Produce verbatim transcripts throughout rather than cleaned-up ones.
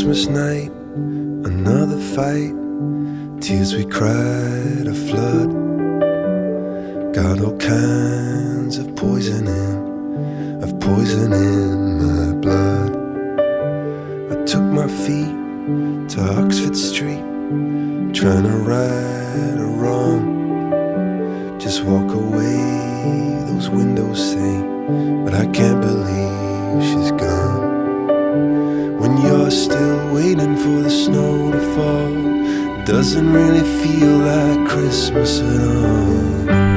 Christmas night, another fight, tears we cried a flood. Got all kinds of poison in, of poison in my blood. I took my feet to Oxford Street, trying to right a wrong. Just walk away, those windows say, but I can't believe she's gone. When you're still waiting for the snow to fall, it doesn't really feel like Christmas at all.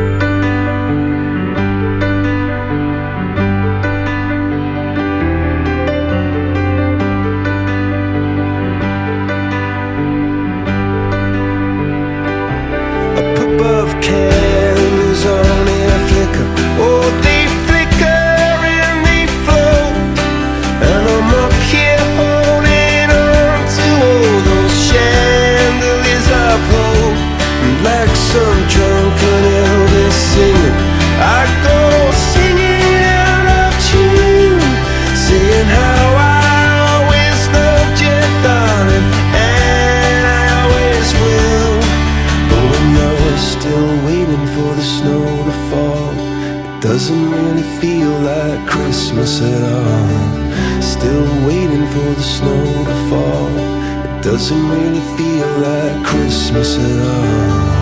Of candles on in a flicker, oh they flicker and they float, and I'm up here holding on to all those chandeliers of hope. And like some drunken Elvis singing, I go singing out of tune, saying how I always loved you, darling, and I always will. But when you're still waiting for the snow to fall, it doesn't really feel like Christmas at all. Still waiting for the snow to fall, it doesn't really feel like Christmas at all.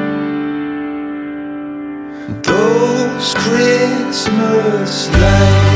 Those Christmas lights